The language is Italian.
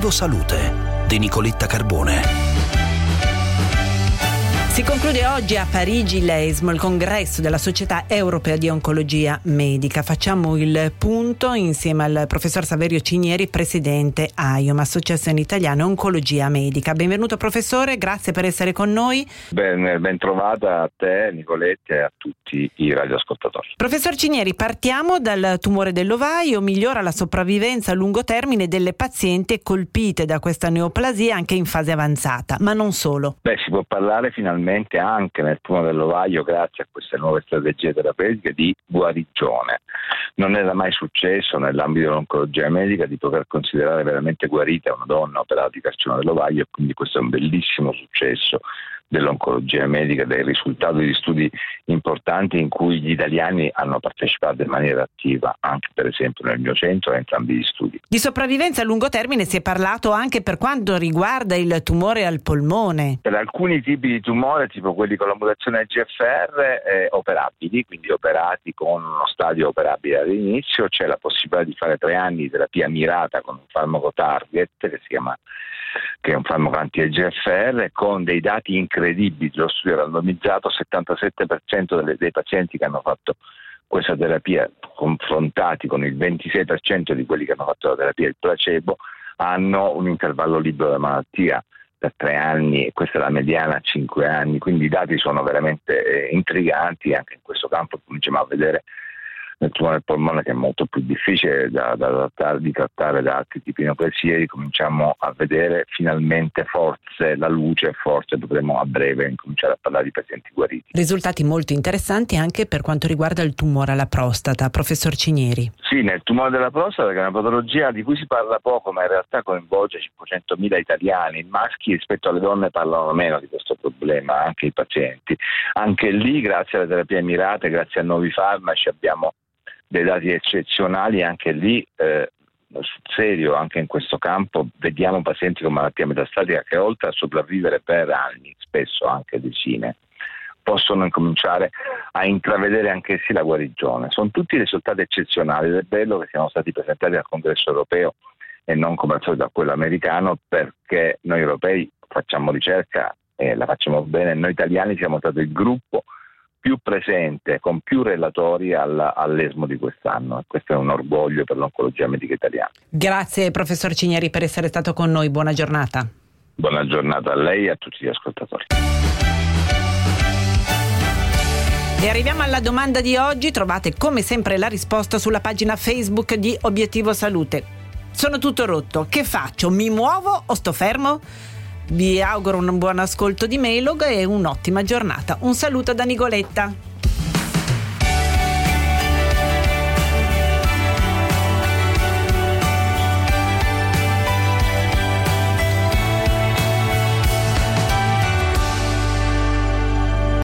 Obiettivo Salute di Nicoletta Carbone. Si conclude oggi a Parigi l'ESMO, il congresso della Società Europea di Oncologia Medica. Facciamo il punto insieme al professor Saverio Cinieri, presidente AIOM, Associazione Italiana Oncologia Medica. Benvenuto professore, grazie per essere con noi. Ben trovata a te Nicoletta e a tutti i radioascoltatori. Professor Cinieri, partiamo dal tumore dell'ovaio. Migliora la sopravvivenza a lungo termine delle pazienti colpite da questa neoplasia anche in fase avanzata, ma non solo. Si può parlare finalmente anche nel tumore dell'ovaio, grazie a queste nuove strategie terapeutiche, di guarigione. Non era mai successo nell'ambito dell'oncologia medica di poter considerare veramente guarita una donna operata di carcinoma dell'ovaio, e quindi questo è un bellissimo successo dell'oncologia medica, del risultato di studi importanti in cui gli italiani hanno partecipato in maniera attiva, anche per esempio nel mio centro, a entrambi gli studi. Di sopravvivenza a lungo termine si è parlato anche per quanto riguarda il tumore al polmone. Per alcuni tipi di tumore, tipo quelli con la mutazione EGFR, operabili, quindi operati con uno stadio operabile all'inizio, c'è la possibilità di fare 3 anni di terapia mirata con un farmaco target che è un farmaco anti-EGFR, con dei dati incredibili. Lo studio randomizzato, 77% dei pazienti che hanno fatto questa terapia, confrontati con il 26% di quelli che hanno fatto la terapia il placebo, hanno un intervallo libero da malattia per 3 anni, e questa è la mediana a 5 anni, quindi i dati sono veramente intriganti. Anche in questo campo cominciamo a vedere nel tumore del polmone, che è molto più difficile di trattare da altri tipi di neoplasie, cominciamo a vedere finalmente forse la luce, forse potremo a breve incominciare a parlare di pazienti guariti. Risultati molto interessanti anche per quanto riguarda il tumore alla prostata, professor Cinieri. Sì, nel tumore della prostata, che è una patologia di cui si parla poco, ma in realtà coinvolge 500.000 italiani. I maschi rispetto alle donne parlano meno di questo problema, anche i pazienti. Anche lì, grazie alle terapie mirate, grazie a nuovi farmaci, abbiamo dei dati eccezionali. Anche lì, sul serio, anche in questo campo, vediamo pazienti con malattia metastatica che, oltre a sopravvivere per anni, spesso anche decine, possono incominciare a intravedere anch'essi la guarigione. Sono tutti risultati eccezionali ed è bello che siano stati presentati al congresso europeo e non come al solito a quello americano, perché noi europei facciamo ricerca e la facciamo bene. Noi italiani siamo stati il gruppo più presente, con più relatori all'ESMO di quest'anno. Questo è un orgoglio per l'oncologia medica italiana. Grazie professor Cinieri per essere stato con noi, buona giornata. Buona giornata a lei e a tutti gli ascoltatori. E arriviamo alla domanda di oggi. Trovate come sempre la risposta sulla pagina Facebook di Obiettivo Salute. Sono tutto rotto, che faccio? Mi muovo o sto fermo? Vi auguro un buon ascolto di Melog e un'ottima giornata. Un saluto da Nicoletta.